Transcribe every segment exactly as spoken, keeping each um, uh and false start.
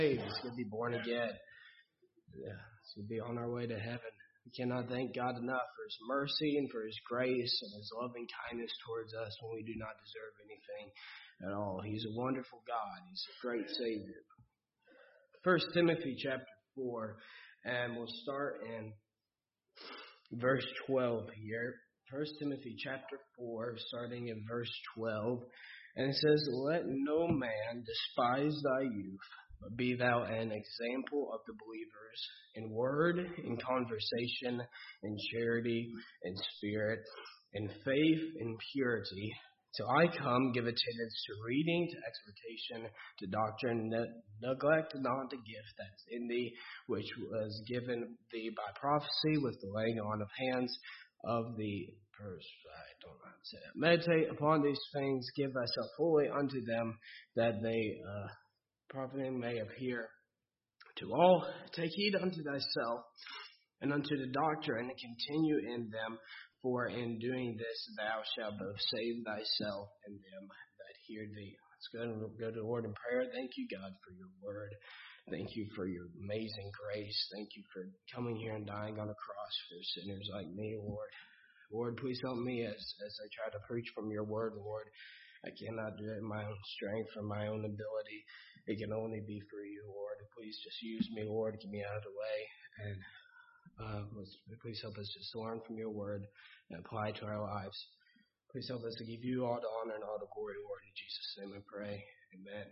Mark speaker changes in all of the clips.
Speaker 1: It's going to be born again. Yeah, it's going to be on our way to heaven. We cannot thank God enough for His mercy and for His grace and His loving kindness towards us when we do not deserve anything at all. He's a wonderful God. He's a great Savior. First Timothy chapter four, and we'll start in verse twelve here. First Timothy chapter four, starting in verse twelve. And it says, "Let no man despise thy youth, but be thou an example of the believers in word, in conversation, in charity, in spirit, in faith, in purity. Till I come, give attendance to reading, to exhortation, to doctrine. Ne- neglect not the gift that's in thee, which was given thee by prophecy with the laying on of hands of the first." I don't know how to say that. "Meditate upon these things, give thyself fully unto them, that they uh, profiting may appear to all. Take heed unto thyself and unto the doctrine, and continue in them. For in doing this thou shalt both save thyself and them that hear thee." Let's go to, go to the Lord in prayer. Thank you, God, for your word. Thank you for your amazing grace. Thank you for coming here and dying on a cross for sinners like me, Lord. Lord, please help me as, as I try to preach from your word, Lord. I cannot do it in my own strength or my own ability. It can only be for you, Lord. Please just use me, Lord. Get me out of the way. And uh, please help us just learn from your word and apply it to our lives. Please help us to give you all the honor and all the glory, Lord. In Jesus' name we pray. Amen.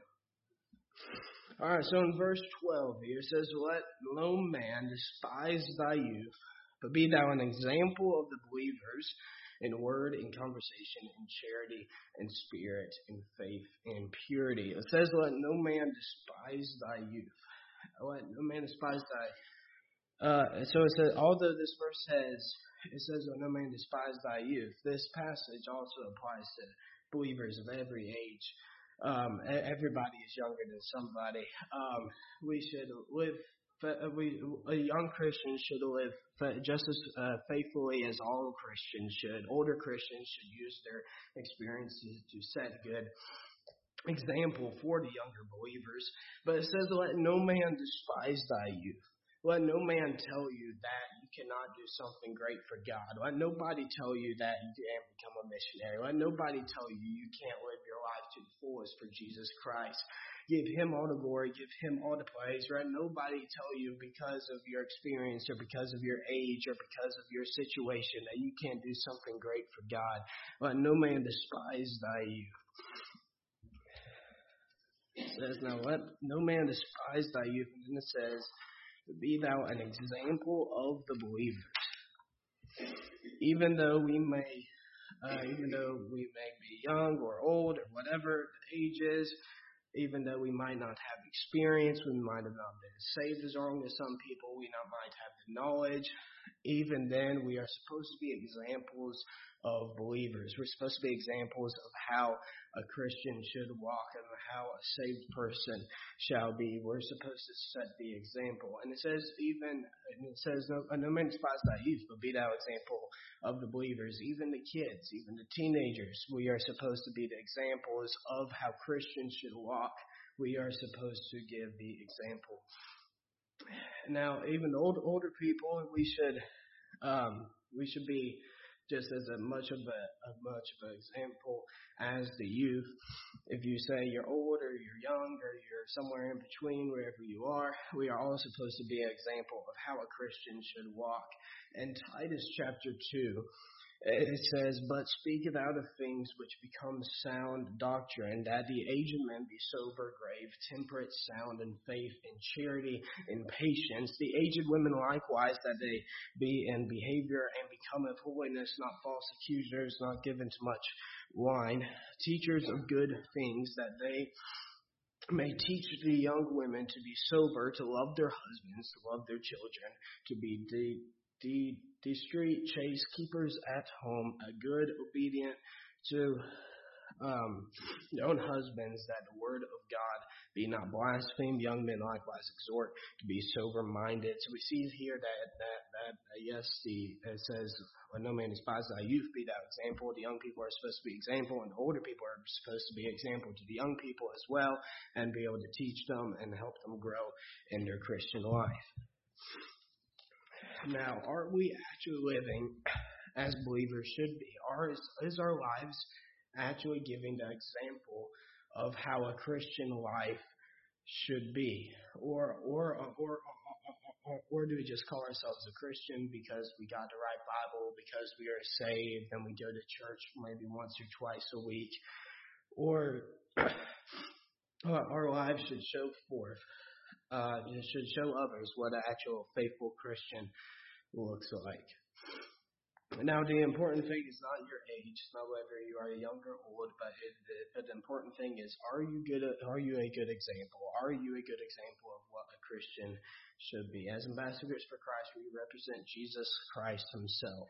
Speaker 1: All right, so in verse twelve here, it says, "Let no man despise thy youth, but be thou an example of the believers in word, in conversation, in charity, in spirit, in faith, in purity." It says, "Let no man despise thy youth." Let no man despise thy. Uh, so it says, although this verse says, it says, "Let no man despise thy youth," this passage also applies to believers of every age. Um, everybody is younger than somebody. Um, we should live. We, a young Christian should live just as uh, faithfully as all Christians should. Older Christians should use their experiences to set good example for the younger believers. But it says, "Let no man despise thy youth." Let no man tell you that you cannot do something great for God. Let nobody tell you that you can't become a missionary. Let nobody tell you you can't live your life to the fullest for Jesus Christ. Give Him all the glory. Give Him all the praise. Let nobody tell you because of your experience or because of your age or because of your situation that you can't do something great for God. Let no man despise thy youth. It says, "Now let no man despise thy youth." And then it says, "Be thou an example of the believers." Even though we may, uh, even though we may be young or old or whatever the age is, even though we might not have experience, we might have not been saved as long as some people, we not might have the knowledge. Even then, we are supposed to be examples of believers. We're supposed to be examples of how a Christian should walk and how a saved person shall be. We're supposed to set the example. And it says, even, and it says, no, no man despise thy youth, but be thou example of the believers, even the kids, even the teenagers. We are supposed to be the examples of how Christians should walk. We are supposed to give the example. Now, even the old, older people, we should, um, we should be just as a much of a, a much of an example as the youth. If you say you're old or you're young or you're somewhere in between, wherever you are, we are all supposed to be an example of how a Christian should walk. In Titus chapter two, it says, "But speak thou of things which become sound doctrine, that the aged men be sober, grave, temperate, sound in faith, in charity, in patience. The aged women likewise, that they be in behavior and become of holiness, not false accusers, not given to much wine, teachers of good things, that they may teach the young women to be sober, to love their husbands, to love their children, to be de- de- discreet, chaste, keepers at home, a good, obedient to um, your own husbands, that the word of God be not blasphemed. Young men likewise exhort to be sober-minded. So we see here that, that, that uh, yes, the, it says, well, no man despise thy youth, be thou example. The young people are supposed to be example, and the older people are supposed to be example to the young people as well, and be able to teach them and help them grow in their Christian life. Now, are we actually living as believers should be? Are, is, is our lives actually giving the example of how a Christian life should be? Or, or, or, or, or, or do we just call ourselves a Christian because we got the right Bible, because we are saved, and we go to church maybe once or twice a week? Or our lives should show forth, uh, should show others what an actual faithful Christian looks like. Now, the important thing is not your age, it's not whether you are young or old, but, it, but the important thing is, are you good? Are you a good example? Are you a good example of what a Christian should be? As ambassadors for Christ, we represent Jesus Christ himself.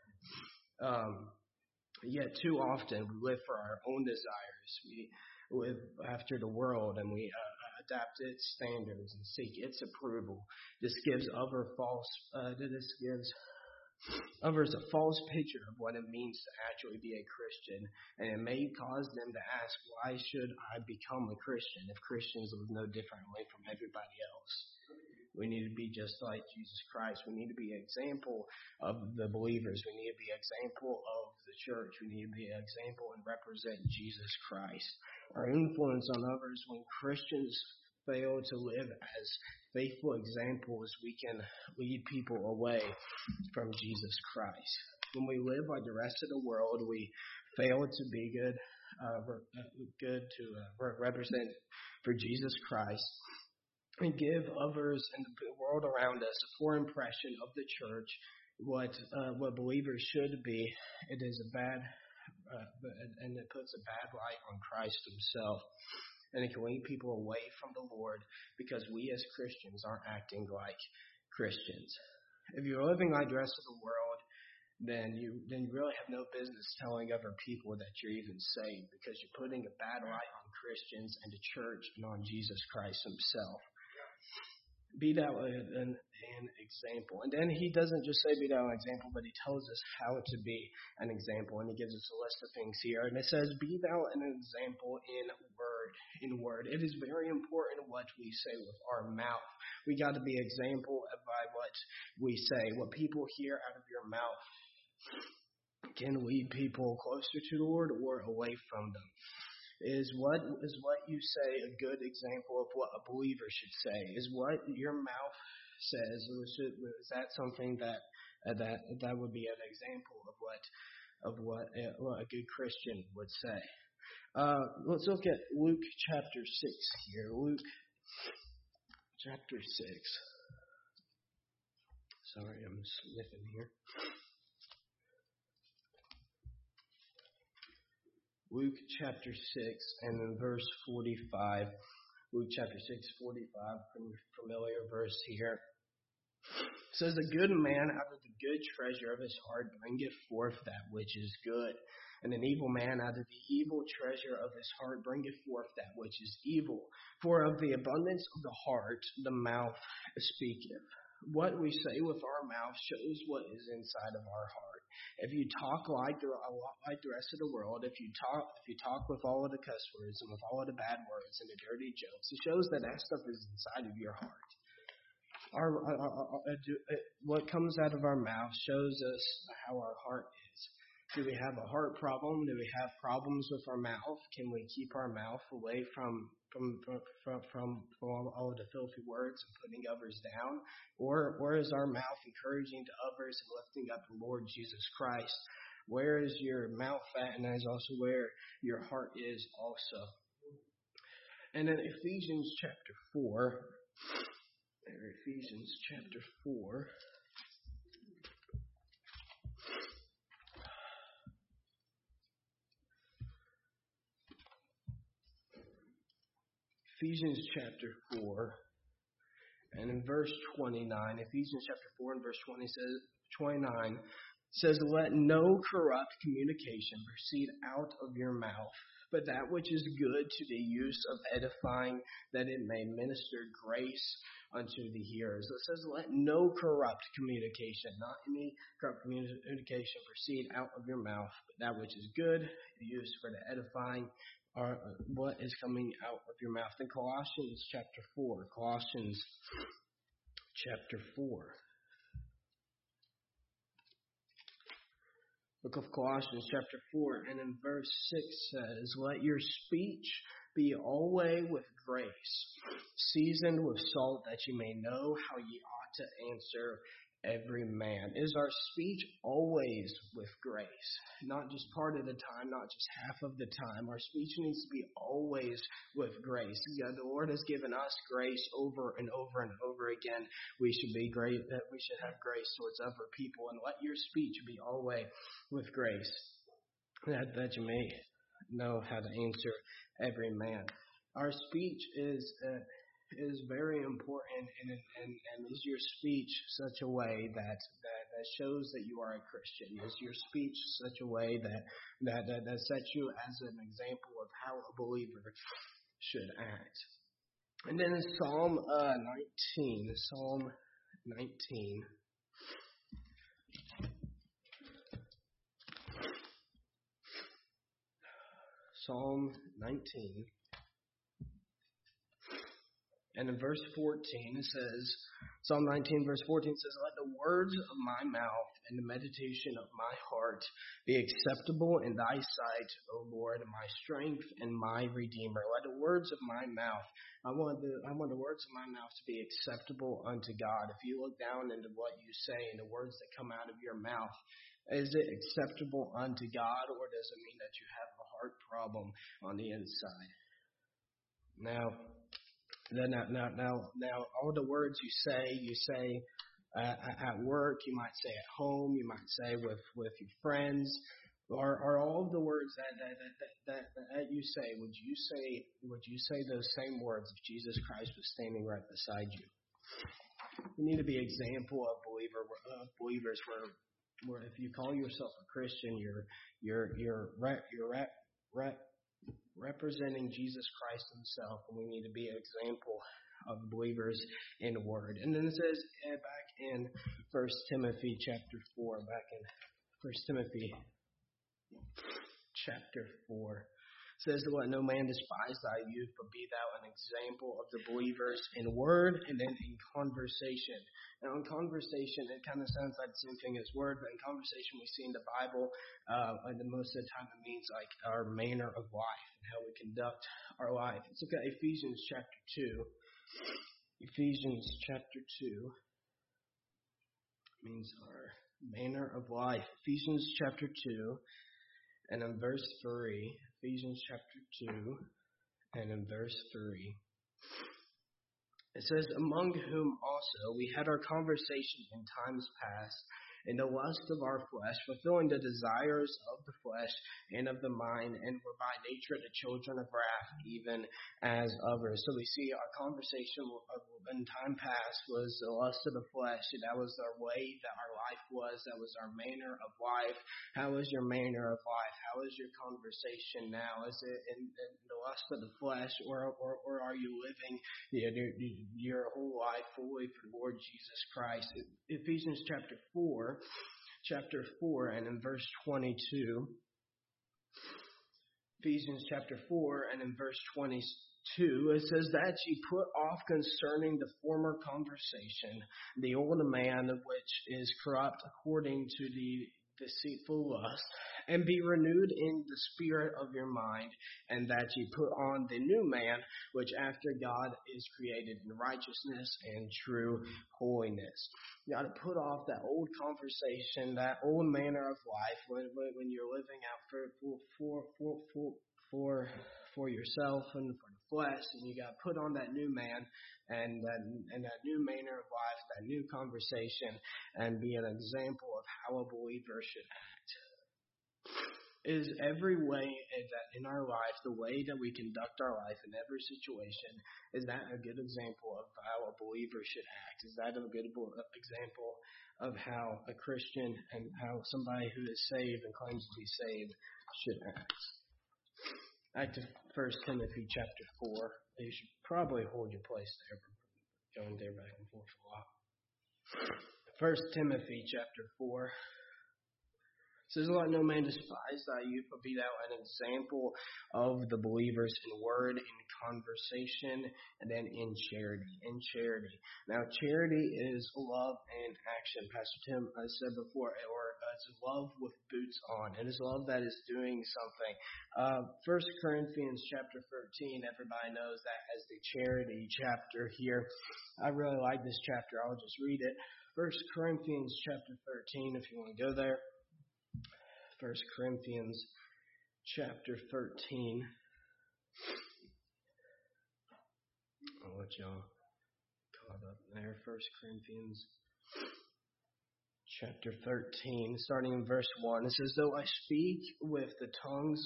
Speaker 1: Um, yet too often we live for our own desires. We live after the world, and we uh, adapt its standards and seek its approval. This gives other false. Uh, this gives others a false picture of what it means to actually be a Christian, and it may cause them to ask, why should I become a Christian if Christians live no differently from everybody else? We need to be just like Jesus Christ. We need to be an example of the believers. We need to be an example of the church. We need to be an example and represent Jesus Christ. Our influence on others, when Christians fail to live as faithful examples, we can lead people away from Jesus Christ. When we live like the rest of the world, we fail to be good, uh, good to uh, represent for Jesus Christ, and give others in the world around us a poor impression of the church, what uh, what believers should be. It is a bad, uh, and it puts a bad light on Christ himself. And it can lead people away from the Lord because we as Christians aren't acting like Christians. If you're living like the rest of the world, then you then you really have no business telling other people that you're even saved, because you're putting a bad light on Christians and the church and on Jesus Christ himself. Be thou an, an example. And then he doesn't just say be thou an example, but he tells us how to be an example. And he gives us a list of things here. And it says, be thou an example in word. In word. It is very important what we say with our mouth. We got to be example by what we say. What people hear out of your mouth can lead people closer to the Lord or away from them. Is what is what you say a good example of what a believer should say? Is what your mouth says, or is, it, is that something that uh, that that would be an example of what of what a, what a good Christian would say? Uh, let's look at Luke chapter six here. Luke chapter six. Sorry, I'm sniffing here. Luke chapter six and in verse forty-five. Luke chapter six, forty-five, familiar verse here. It says, a good man out of the good treasure of his heart bringeth forth that which is good. And an evil man out of the evil treasure of his heart bringeth forth that which is evil. For of the abundance of the heart the mouth speaketh. What we say with our mouth shows what is inside of our heart. If you talk like the, like the rest of the world, if you talk if you talk with all of the cuss words and with all of the bad words and the dirty jokes, it shows that that stuff is inside of your heart. Our, our, our, our what comes out of our mouth shows us how our heart is. Do we have a heart problem? Do we have problems with our mouth? Can we keep our mouth away from from from from, from all, all of the filthy words and putting others down? Or or is our mouth encouraging to others and lifting up the Lord Jesus Christ? Where is your mouth at? And that is also where your heart is also. And in Ephesians chapter four, Ephesians chapter four. Ephesians chapter four, and in verse twenty-nine, Ephesians chapter four and verse twenty says, twenty-nine says, let no corrupt communication proceed out of your mouth, but that which is good to the use of edifying, that it may minister grace unto the hearers. It says, let no corrupt communication, not any corrupt communication, proceed out of your mouth, but that which is good, used for the edifying, or what is coming out of your mouth. In Colossians chapter four, Colossians chapter four. Book of Colossians chapter four, and in verse six says, let your speech be always with grace, seasoned with salt, that you may know how ye ought to answer every man. Is our speech always with grace? Not just part of the time, not just half of the time. Our speech needs to be always with grace. Yeah, the Lord has given us grace over and over and over again. We should be great, that we should have grace towards other people, and let your speech be always with grace, that, that you may know how to answer every man. Our speech is uh, is very important, and, and and is your speech such a way that, that that shows that you are a Christian? Is your speech such a way that that that, that sets you as an example of how a believer should act? And then in Psalm uh, nineteen, Psalm nineteen. Psalm nineteen. And in verse fourteen it says, Psalm nineteen verse fourteen says, let the words of my mouth and the meditation of my heart be acceptable in thy sight, O Lord, my strength and my Redeemer. Let the words of my mouth, I want the, I want the words of my mouth to be acceptable unto God. If you look down into what you say and the words that come out of your mouth, is it acceptable unto God, or does it mean that you have a heart problem on the inside? Now, Now, now, now, now, all the words you say, you say uh, at work, you might say at home, you might say with, with your friends, are, are all of the words that that, that, that, that you say, would you say, would you say those same words if Jesus Christ was standing right beside you? You need to be an example of believer, of believers where, where if you call yourself a Christian, you're, you're, you're, you're, you're, you're representing Jesus Christ himself, and we need to be an example of believers in the Word. And then it says uh, back in First Timothy chapter four, back in First Timothy chapter four, it says, let no man despise thy youth, but be thou an example of the believers in word and then in conversation. Now in conversation, it kind of sounds like the same thing as word, but in conversation we see in the Bible, uh, and most of the time it means like our manner of life and how we conduct our life. Let's look at Ephesians chapter two. Ephesians chapter two means our manner of life. Ephesians chapter two. And in verse three, Ephesians chapter two, and in verse three, it says, among whom also we had our conversation in times past, in the lust of our flesh, fulfilling the desires of the flesh and of the mind, and were by nature the children of wrath, even as others. So we see our conversation in time past was the lust of the flesh. That was our way that our life was. That was our manner of life. How is your manner of life? How is your conversation now? Is it in, in the lust of the flesh, or, or, or are you living your, your whole life fully for the Lord Jesus Christ? Ephesians chapter four. Chapter four, and in verse twenty-two, Ephesians chapter four, and in verse twenty-two, it says that ye put off concerning the former conversation the old man which is corrupt according to the deceitful lust, and be renewed in the spirit of your mind, and that ye put on the new man, which after God is created in righteousness and true holiness. You got to put off that old conversation, that old manner of life when when you're living out for for for for for for yourself and for the flesh, and you got to put on that new man and that and that new manner of life, that new conversation, and be an example of how a believer should act. Is every way that in our life, the way that we conduct our life in every situation, is that a good example of how a believer should act? Is that a good example of how a Christian and how somebody who is saved and claims to be saved should act? Back to First Timothy chapter four. You should probably hold your place there. We're going there back and forth a lot. First Timothy chapter four. It says, let no man despise thy youth, but be thou an example of the believers in word, in conversation, and then in charity. In charity. Now, charity is love and action. Pastor Tim uh, said before, or uh, it's love with boots on. It is love that is doing something. Uh, First Corinthians chapter thirteen, everybody knows that as the charity chapter here. I really like this chapter. I'll just read it. First Corinthians chapter thirteen, if you want to go there. First Corinthians chapter thirteen. I'll let y'all caught up there. First Corinthians chapter thirteen, starting in verse one. It says, though I speak with the tongues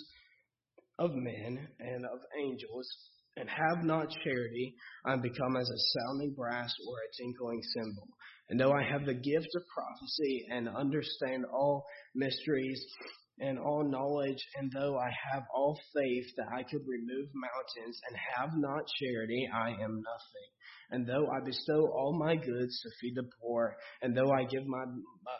Speaker 1: of men and of angels, and have not charity, I am become as a sounding brass or a tinkling cymbal. And though I have the gift of prophecy and understand all mysteries and all knowledge, and though I have all faith that I could remove mountains and have not charity, I am nothing. And though I bestow all my goods to feed the poor, and though I give my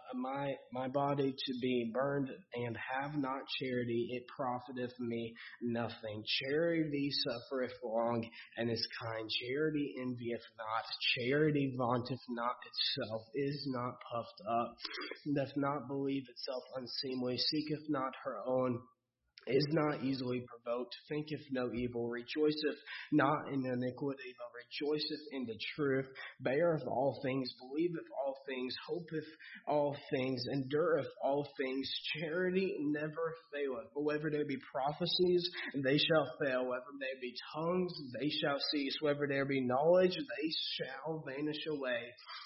Speaker 1: my my body to be burned and have not charity, it profiteth me nothing. Charity suffereth long and is kind. Charity envieth not. Charity vaunteth not itself, is not puffed up, doth not believe itself unseemly, seeketh not her own, is not easily provoked, thinketh no evil, rejoiceth not in iniquity, but rejoiceth in the truth, beareth all things, believeth all things, hopeth all things, endureth all things. Charity never faileth. But whether there be prophecies, they shall fail. Whether there be tongues, they shall cease. Whether there be knowledge, they shall vanish away.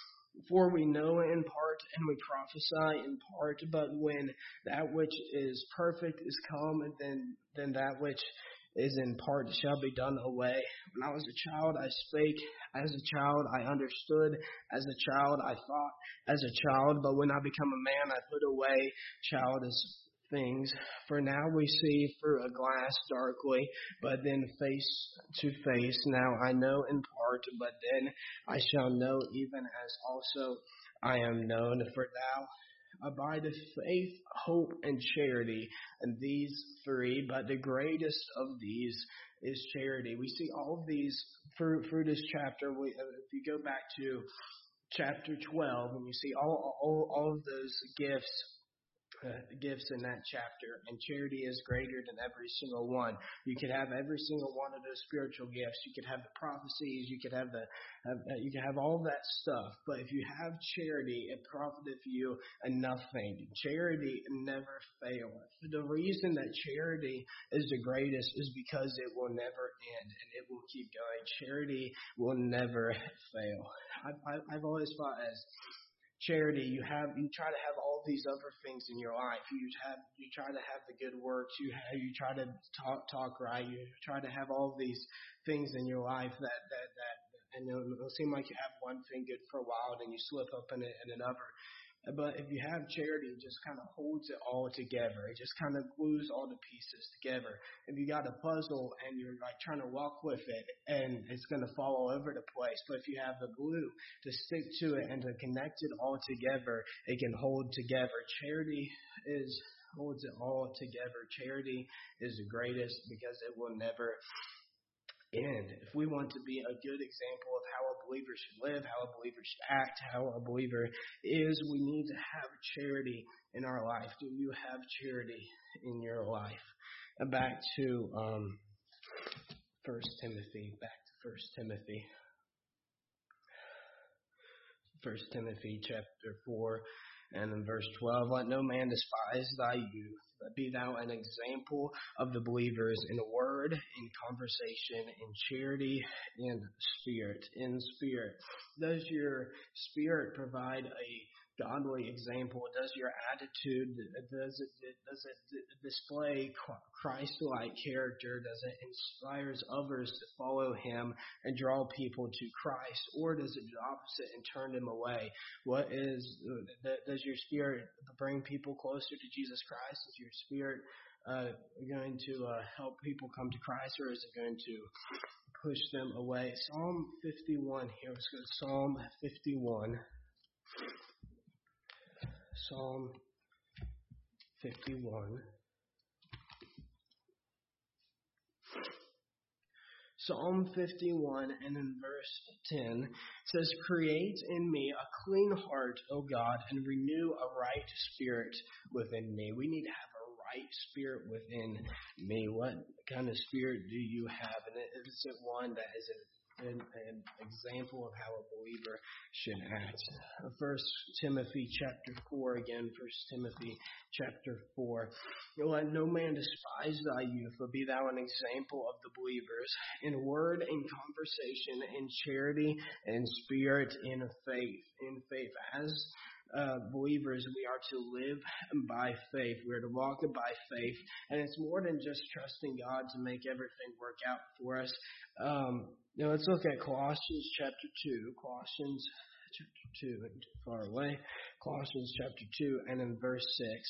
Speaker 1: For we know in part, and we prophesy in part, but when that which is perfect is come, then then that which is in part shall be done away. When I was a child, I spake. As a child, I understood. As a child, I thought. As a child, but when I become a man, I put away childish things. For now we see through a glass darkly, but then face to face. Now I know in part, but then I shall know even as also I am known. For thou abideth faith, hope, and charity, and these three, but the greatest of these is charity. We see all of these through, through this chapter. We, if you go back to chapter twelve, and you see all, all, all of those gifts, Uh, gifts in that chapter, and charity is greater than every single one. You could have every single one of those spiritual gifts. You could have the prophecies. You could have the have, uh, you could have all that stuff. But if you have charity, it profiteth you nothing. Charity never faileth. The reason that charity is the greatest is because it will never end and it will keep going. Charity will never fail. I've, I've, I've always thought as charity, you have you try to have all these other things in your life. You have you try to have the good works. You have, you try to talk talk right. You try to have all these things in your life that that that, and it'll, it'll seem like you have one thing good for a while, and then you slip up in it in another. But if you have charity, it just kind of holds it all together. It just kind of glues all the pieces together. If you got a puzzle and you're like trying to walk with it, and it's going to fall all over the place. But if you have the glue to stick to it and to connect it all together, it can hold together. Charity is holds it all together. Charity is the greatest because it will never end. If we want to be a good example of how a believer should live, how a believer should act, how a believer is, we need to have charity in our life. Do you have charity in your life? And back to um, First Timothy. Back to First Timothy. First Timothy chapter four. And in verse twelve, let no man despise thy youth, but be thou an example of the believers in word, in conversation, in charity, in spirit. In spirit. Does your spirit provide a godly example? Does your attitude, does it does it display Christ-like character? Does it inspire others to follow him and draw people to Christ? Or does it do the opposite and turn them away? What is, does your spirit bring people closer to Jesus Christ? Does your spirit uh, going to uh, help people come to Christ, or is it going to push them away? Psalm fifty-one here. Let's go to Psalm fifty-one. Psalm fifty-one. Psalm fifty-one and in verse ten says, "Create in me a clean heart, O God, and renew a right spirit within me." We need to have a right spirit within me. What kind of spirit do you have? And is it one that is an, an example of how a believer should act? First Timothy chapter four again. First Timothy chapter four. "Let no man despise thy youth, but be thou an example of the believers in word, in conversation, in charity, in spirit, in faith." In faith, as uh, believers, we are to live by faith. We are to walk by faith, and it's more than just trusting God to make everything work out for us. Um, now let's look at Colossians chapter two. Colossians chapter two, and too far away. Colossians chapter two, and in verse six.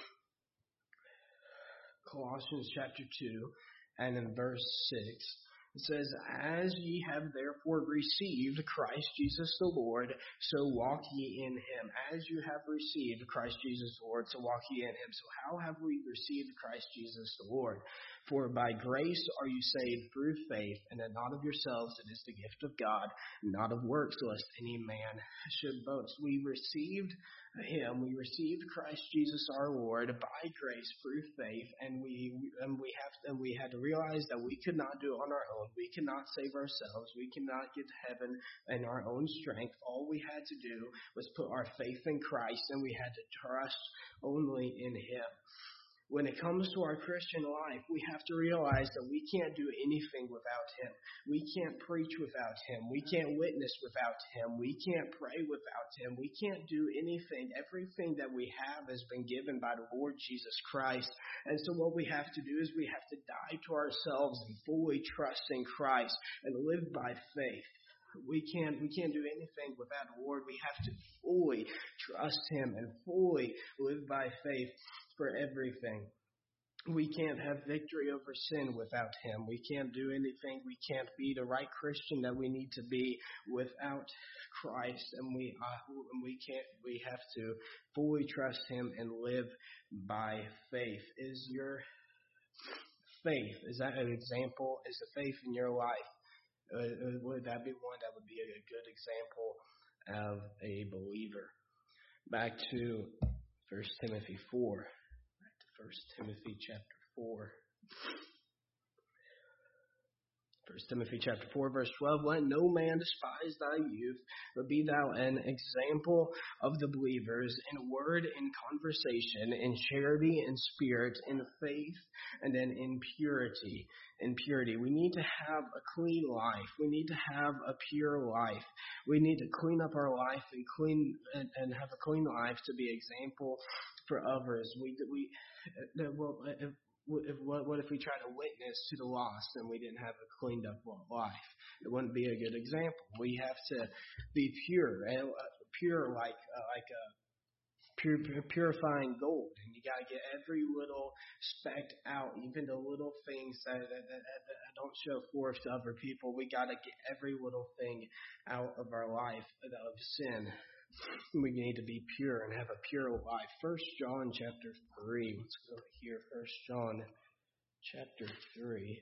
Speaker 1: Colossians chapter two, and in verse six, it says, "As ye have therefore received Christ Jesus the Lord, so walk ye in him." As you have received Christ Jesus the Lord, so walk ye in him. So how have we received Christ Jesus the Lord? "For by grace are you saved through faith, and that not of yourselves, it is the gift of God, not of works, lest any man should boast." We received him, we received Christ Jesus our Lord by grace through faith, and we and we have and we had to realize that we could not do it on our own. We cannot save ourselves. We cannot get to heaven in our own strength. All we had to do was put our faith in Christ, and we had to trust only in him. When it comes to our Christian life, we have to realize that we can't do anything without him. We can't preach without him. We can't witness without him. We can't pray without him. We can't do anything. Everything that we have has been given by the Lord Jesus Christ. And so what we have to do is we have to die to ourselves and fully trust in Christ and live by faith. We can't, we can't do anything without the Lord. We have to fully trust him and fully live by faith for everything. We can't have victory over sin without him. We can't do anything. We can't be the right Christian that we need to be without Christ. And we uh, we can't. We have to fully trust him and live by faith. Is your faith, is that an example? Is the faith in your life? Uh, would that be one that would be a good example of a believer? Back to First Timothy four. First Timothy chapter four. First Timothy chapter four, verse twelve. "Let no man despise thy youth, but be thou an example of the believers in word, in conversation, in charity, in spirit, in faith, and then in purity." In purity. We need to have a clean life. We need to have a pure life. We need to clean up our life and clean and, and have a clean life to be example for others. We we well, if, if, what, what if we try to witness to the lost and we didn't have a cleaned up life? It wouldn't be a good example. We have to be pure, and uh, pure like uh, like a pure, purifying gold, and you got to get every little speck out, even the little things that, that, that, that don't show forth to other people. We got to get every little thing out of our life of sin. We need to be pure and have a pure life. First John chapter three. Let's go here. First John chapter three.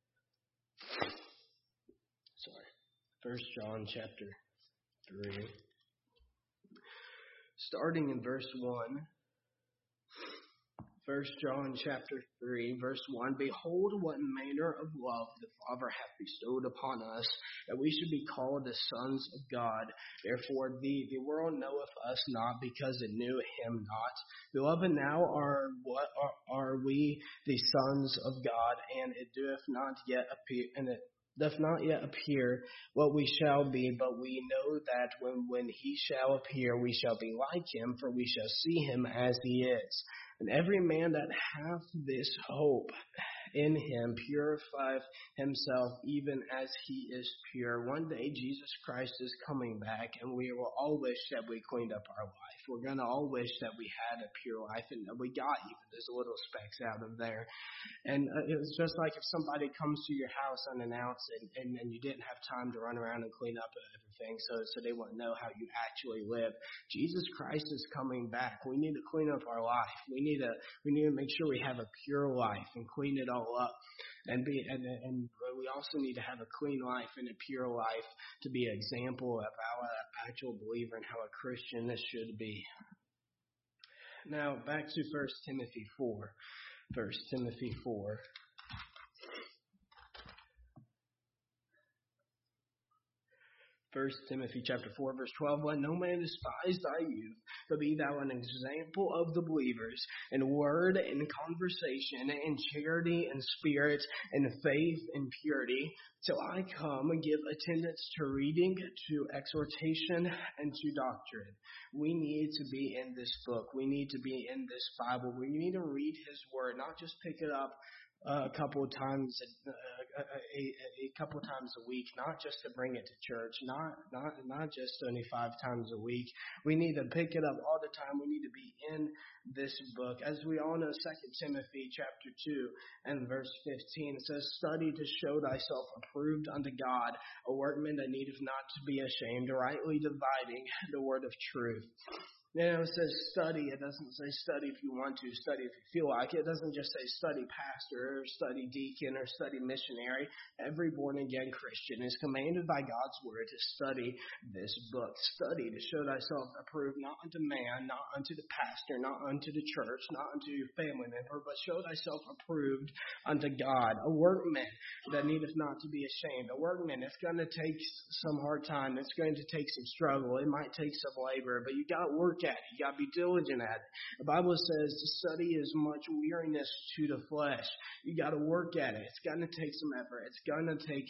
Speaker 1: Sorry. First John chapter three. Starting in verse one. First John chapter three, verse one. "Behold, what manner of love the Father hath bestowed upon us, that we should be called the sons of God. Therefore the, the world knoweth us not, because it knew him not. Beloved, now are what are, are we the sons of God, and it doth not yet appear, and it doth not yet appear what we shall be, but we know that when, when he shall appear, we shall be like him, for we shall see him as he is. And every man that hath this hope in him, purify himself even as he is pure. One day Jesus Christ is coming back, and we will all wish that we cleaned up our life. We're going to all wish that we had a pure life, and we got even those little specks out of there. And uh, it was just like if somebody comes to your house unannounced, and, and, and you didn't have time to run around and clean up everything, so so they won't know how you actually live. Jesus Christ is coming back. We need to clean up our life. We need to we need to make sure we have a pure life and clean it all up. And be and, and we also need to have a clean life and a pure life to be an example of how an actual believer and how a Christian should be. Now back to First Timothy four. First Timothy four. First Timothy chapter four, verse twelve. Let no man despise thy youth, but be thou an example of the believers in word and conversation, in charity and spirit, in faith and purity. Till I come and give attendance to reading, to exhortation, and to doctrine. We need to be in this book. We need to be in this Bible. We need to read his word, not just pick it up Uh, a couple of times, uh, a, a, a couple of times a week, not just to bring it to church, not not not just only five times a week. We need to pick it up all the time. We need to be in this book. As we all know, Second Timothy chapter two and verse fifteen, it says, "Study to show thyself approved unto God, a workman that needeth not to be ashamed, rightly dividing the word of truth." You know, it says study. It doesn't say study if you want to, study if you feel like it. It doesn't just say study pastor or study deacon or study missionary. Every born-again Christian is commanded by God's word to study this book. Study to show thyself approved, not unto man, not unto the pastor, not unto the church, not unto your family member, but show thyself approved unto God. A workman that needeth not to be ashamed. A workman, it's going to take some hard time. It's going to take some struggle. It might take some labor, but you got to work at it. You got to be diligent at it. The Bible says to study is much weariness to the flesh. You got to work at it. It's going to take some effort. It's going to take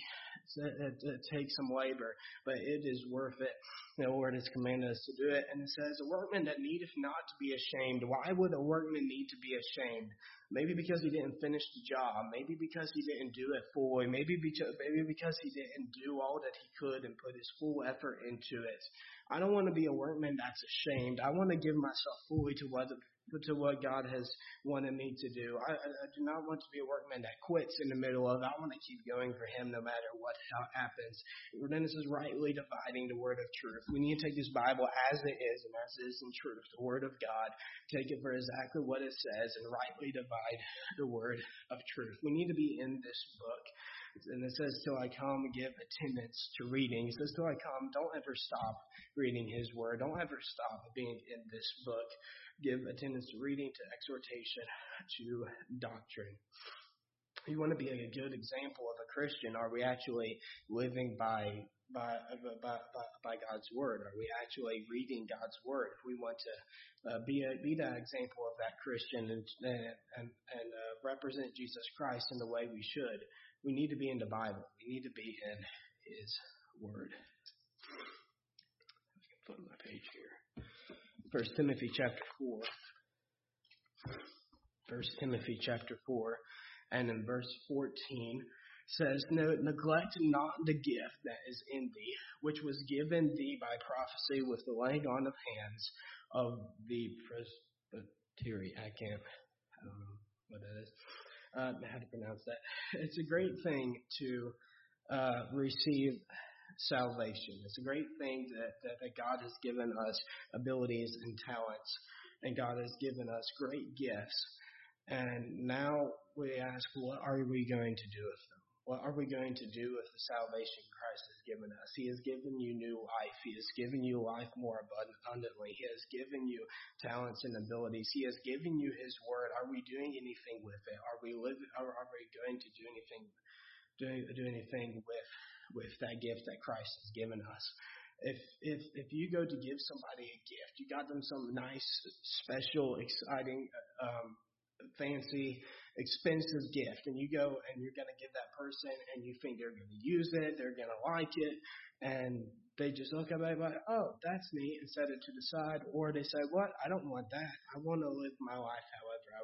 Speaker 1: take some labor, but it is worth it. The Lord has commanded us to do it. And it says, a workman that needeth not to be ashamed. Why would a workman need to be ashamed? Maybe because he didn't finish the job. Maybe because he didn't do it fully. Maybe because, maybe because he didn't do all that he could and put his full effort into it. I don't want to be a workman that's ashamed. I want to give myself fully to what to what God has wanted me to do. I, I do not want to be a workman that quits in the middle of it. I want to keep going for him no matter what happens. And then this is rightly dividing the word of truth. We need to take this Bible as it is and as it is in truth, the word of God, take it for exactly what it says and rightly divide the word of truth. We need to be in this book. And it says, till I come, give attendance to reading. He says, till I come, don't ever stop reading his word. Don't ever stop being in this book. Give attendance to reading, to exhortation, to doctrine. You want to be a good example of a Christian. Are we actually living by by by, by, by God's word? Are we actually reading God's word? If we want to uh, be a, be that example of that Christian and and and uh, represent Jesus Christ in the way we should, we need to be in the Bible. We need to be in his word. I can flip my page here. First Timothy chapter four. First Timothy chapter four, and in verse fourteen says, "No, neglect not the gift that is in thee, which was given thee by prophecy with the laying on of hands of the presbytery." I can't, I don't know what that is. Uh, how to pronounce that? It's a great thing to uh, receive salvation. It's a great thing that, that, that God has given us abilities and talents, and God has given us great gifts. And now we ask, what are we going to do with them? What are we going to do with the salvation Christ has given us? He has given you new life. He has given you life more abundantly. He has given you talents and abilities. He has given you his word. Are we doing anything with it? Are we living, are, are we going to do anything do, do anything with with that gift that Christ has given us? If if if you go to give somebody a gift, you got them some nice, special, exciting, um, fancy, expensive gift, and you go and you're going to give that person, and you think they're going to use it, they're going to like it, and they just look at it like, oh, that's neat, and set it to the side, or they say, what? I don't want that. I want to live my life however I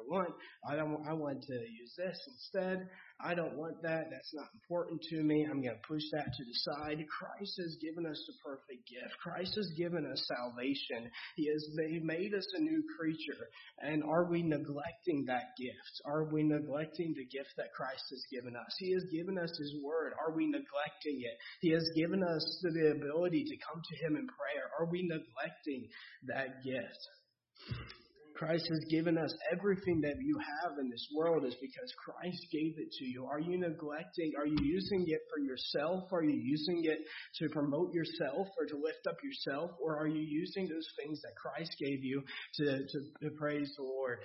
Speaker 1: I want. I don't. I want to use this instead. I don't want that. That's not important to me. I'm going to push that to the side. Christ has given us the perfect gift. Christ has given us salvation. He has made, made us a new creature. And are we neglecting that gift? Are we neglecting the gift that Christ has given us? He has given us His Word. Are we neglecting it? He has given us the ability to come to Him in prayer. Are we neglecting that gift? Christ has given us everything that you have in this world is because Christ gave it to you. Are you neglecting? Are you using it for yourself? Are you using it to promote yourself or to lift up yourself? Or are you using those things that Christ gave you to, to, to praise the Lord?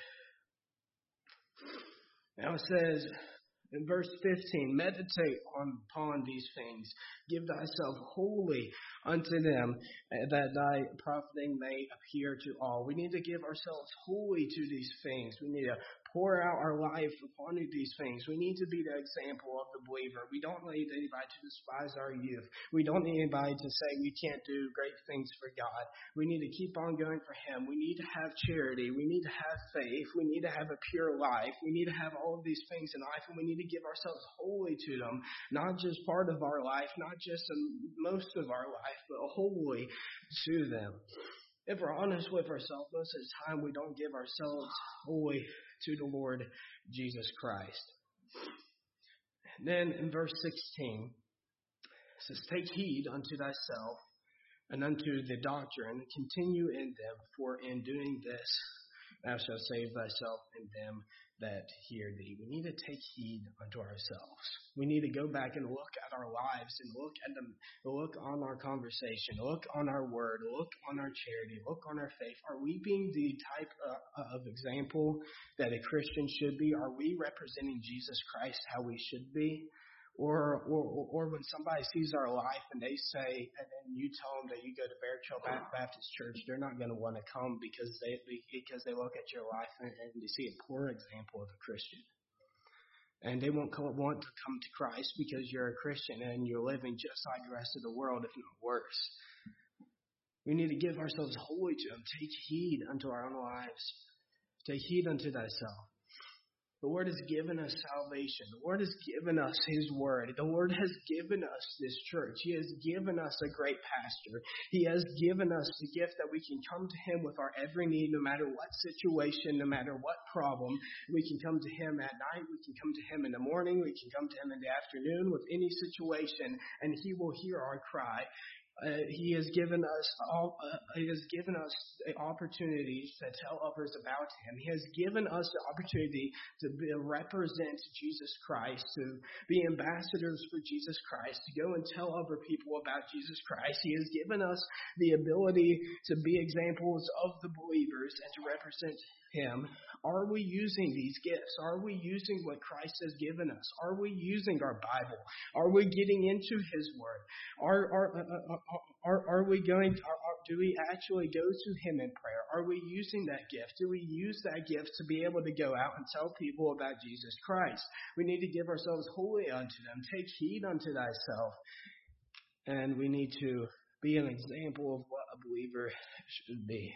Speaker 1: Now it says in verse fifteen, meditate on, upon these things. Give thyself wholly unto them, that thy profiting may appear to all. We need to give ourselves wholly to these things. We need to pour out our life upon these things. We need to be the example of the believer. We don't need anybody to despise our youth. We don't need anybody to say we can't do great things for God. We need to keep on going for Him. We need to have charity. We need to have faith. We need to have a pure life. We need to have all of these things in life, and we need to give ourselves wholly to them. Not just part of our life, not just most of our life, but wholly to them. If we're honest with ourselves, most of the time we don't give ourselves wholly to the Lord Jesus Christ. And then in verse sixteen, it says, take heed unto thyself and unto the doctrine, continue in them, for in doing this thou shalt save thyself and them that hear thee. We need to take heed unto ourselves. We need to go back and look at our lives and look at them, look on our conversation, look on our word, look on our charity, look on our faith. Are we being the type uh, of example that a Christian should be? Are we representing Jesus Christ how we should be? Or, or, or when somebody sees our life and they say, and then you tell them that you go to Bear Trail Baptist Church, they're not going to want to come because they because they look at your life and, and they see a poor example of a Christian. And they won't want to come to Christ because you're a Christian and you're living just like the rest of the world, if not worse. We need to give ourselves wholly to Him. Take heed unto our own lives. Take heed unto thyself. The Lord has given us salvation. The Lord has given us His Word. The Lord has given us this church. He has given us a great pastor. He has given us the gift that we can come to Him with our every need, no matter what situation, no matter what problem. We can come to Him at night. We can come to Him in the morning. We can come to Him in the afternoon with any situation, and He will hear our cry. Uh, he has given us all. Uh, he has given us the opportunities to tell others about Him. He has given us the opportunity to be, represent Jesus Christ, to be ambassadors for Jesus Christ, to go and tell other people about Jesus Christ. He has given us the ability to be examples of the believers and to represent Him. Are we using these gifts? Are we using what Christ has given us? Are we using our Bible? Are we getting into His Word? Are are uh, are, are we going? Are, are, do we actually go to Him in prayer? Are we using that gift? Do we use that gift to be able to go out and tell people about Jesus Christ? We need to give ourselves wholly unto them. Take heed unto thyself, and we need to be an example of what a believer should be.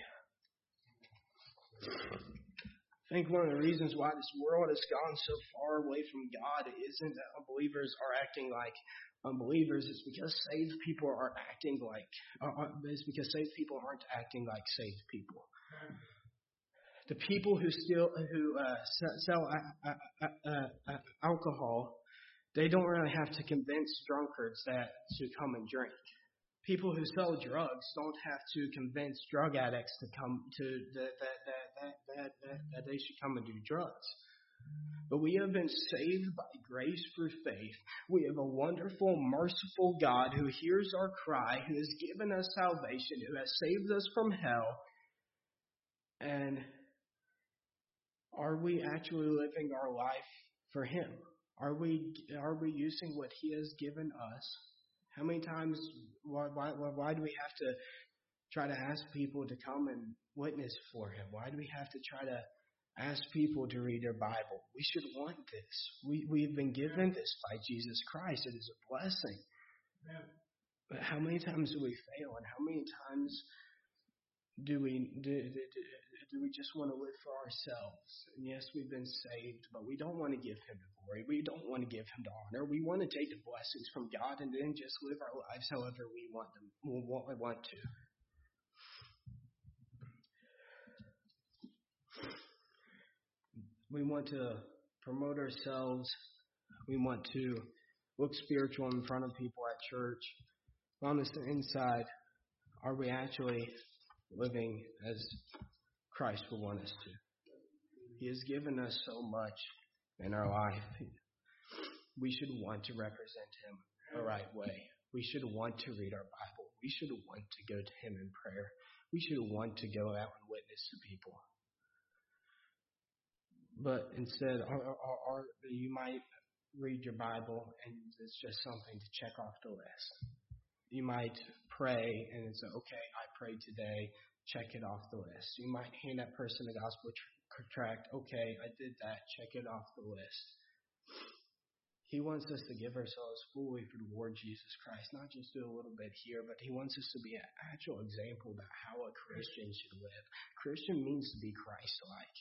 Speaker 1: I think one of the reasons why this world has gone so far away from God isn't that unbelievers are acting like unbelievers. It's because saved people are acting like, uh, it's because saved people aren't acting like saved people. The people who still who uh, sell uh, uh, uh, uh, alcohol, they don't really have to convince drunkards that to come and drink. People who sell drugs don't have to convince drug addicts to come to that that that that that, that, that they should come and do drugs. But we have been saved by grace through faith. We have a wonderful, merciful God who hears our cry, who has given us salvation, who has saved us from hell. And are we actually living our life for Him? Are we are we using what He has given us? How many times, why, why, why do we have to try to ask people to come and witness for Him? Why do we have to try to ask people to read their Bible? We should want this. We, we've been given this by Jesus Christ. It is a blessing. But how many times do we fail? And how many times Do we do, do, do we just want to live for ourselves? And yes, we've been saved, but we don't want to give Him the glory. We don't want to give Him the honor. We want to take the blessings from God and then just live our lives however we want them. We want to. We want to promote ourselves. We want to look spiritual in front of people at church. On the inside, are we actually living as Christ would want us to? He has given us so much in our life. We should want to represent Him the right way. We should want to read our Bible. We should want to go to Him in prayer. We should want to go out and witness to people. But instead, or, or, or you might read your Bible and it's just something to check off the list. You might pray and it's okay, I prayed today, check it off the list. You might hand that person a gospel tr- tract, okay, I did that, check it off the list. He wants us to give ourselves fully for the Lord Jesus Christ, not just do a little bit here, but He wants us to be an actual example about how a Christian should live. Christian means to be Christ-like.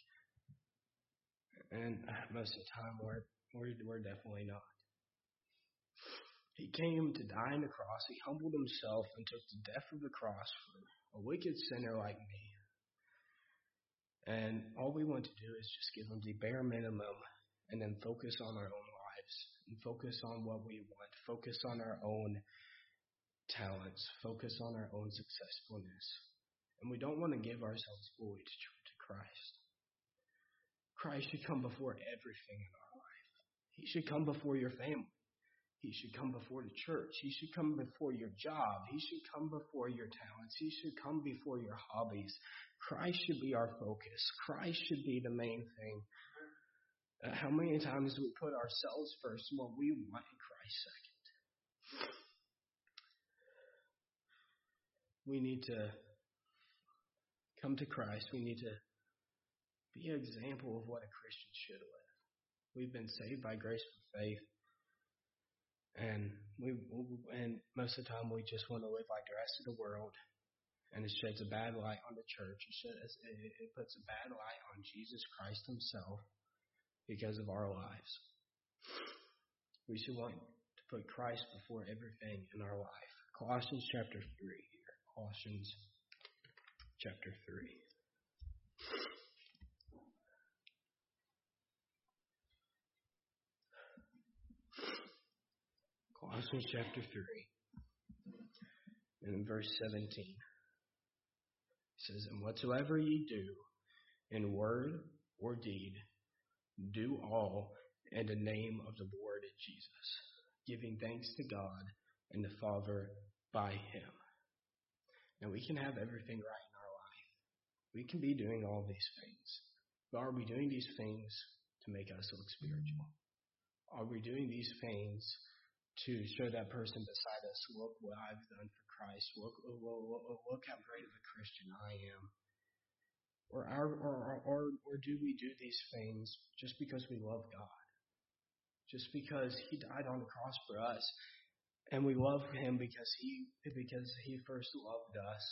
Speaker 1: And most of the time, we're, we're, we're definitely not. He came to die on the cross. He humbled Himself and took the death of the cross for a wicked sinner like me. And all we want to do is just give Him the bare minimum and then focus on our own lives and focus on what we want, focus on our own talents, focus on our own successfulness. And we don't want to give ourselves fully to, to Christ. Christ should come before everything in our life. He should come before your family. He should come before the church. He should come before your job. He should come before your talents. He should come before your hobbies. Christ should be our focus. Christ should be the main thing. Uh, how many times do we put ourselves first and what we want and Christ second? We need to come to Christ. We need to be an example of what a Christian should live. We've been saved by grace through faith. And we and most of the time we just want to live like the rest of the world, and it sheds a bad light on the church. It, sheds, it, it puts a bad light on Jesus Christ Himself because of our lives. We should want to put Christ before everything in our life. Colossians chapter three here. Colossians chapter three. Colossians chapter three, and in verse seventeen, it says, "And whatsoever ye do, in word or deed, do all in the name of the Lord Jesus, giving thanks to God and the Father by Him." Now we can have everything right in our life. We can be doing all these things. But are we doing these things to make us look spiritual? Are we doing these things to show that person beside us, look what I've done for Christ, look, look, look, look how great of a Christian I am? Or, our, or, or, or do we do these things just because we love God? Just because He died on the cross for us, and we love Him because He because He first loved us.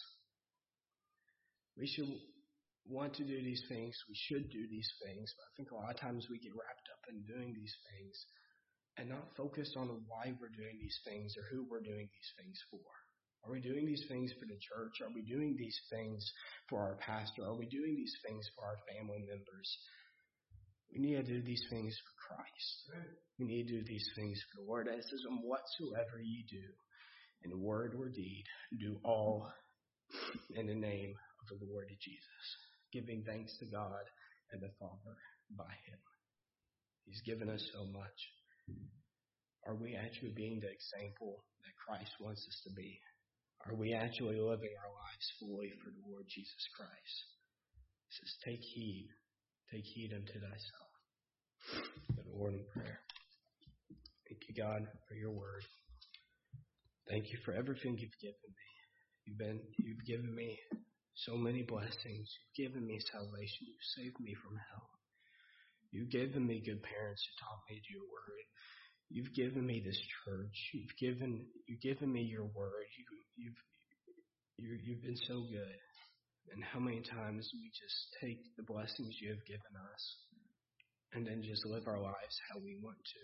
Speaker 1: We should want to do these things. We should do these things. But I think a lot of times we get wrapped up in doing these things and not focused on why we're doing these things or who we're doing these things for. Are we doing these things for the church? Are we doing these things for our pastor? Are we doing these things for our family members? We need to do these things for Christ. We need to do these things for the Lord. It says, "And whatsoever ye do, in word or deed, do all in the name of the Lord Jesus, giving thanks to God and the Father by Him." He's given us so much. Are we actually being the example that Christ wants us to be? Are we actually living our lives fully for the Lord Jesus Christ? He says, "Take heed, take heed unto thyself." Go to Lord in prayer. Thank you, God, for your word. Thank you for everything you've given me. You've been, you've given me so many blessings. You've given me salvation. You've saved me from hell. You've given me good parents who taught me to do your word. You've given me this church. You've given you've given me your word. You, you've you, you've been so good. And how many times we just take the blessings you have given us and then just live our lives how we want to.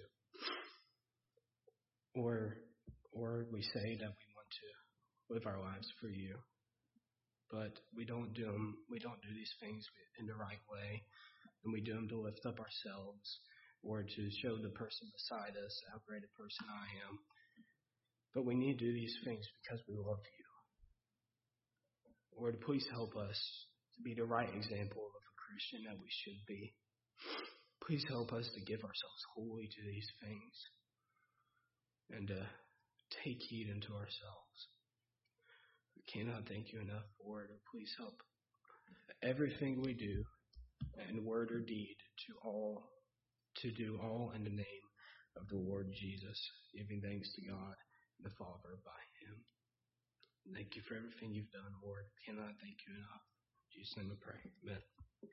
Speaker 1: Or, or we say that we want to live our lives for you, but we don't do them, we don't do these things in the right way, and we do them to lift up ourselves or to show the person beside us how great a person I am. But we need to do these things because we love you. Lord, please help us to be the right example of a Christian that we should be. Please help us to give ourselves wholly to these things and to take heed unto ourselves. We cannot thank you enough, Lord. Please help everything we do, in word or deed, to all to do all in the name of the Lord Jesus, giving thanks to God the Father by him. Thank you for everything you've done, Lord. Cannot thank you enough. In Jesus' name I pray. Amen.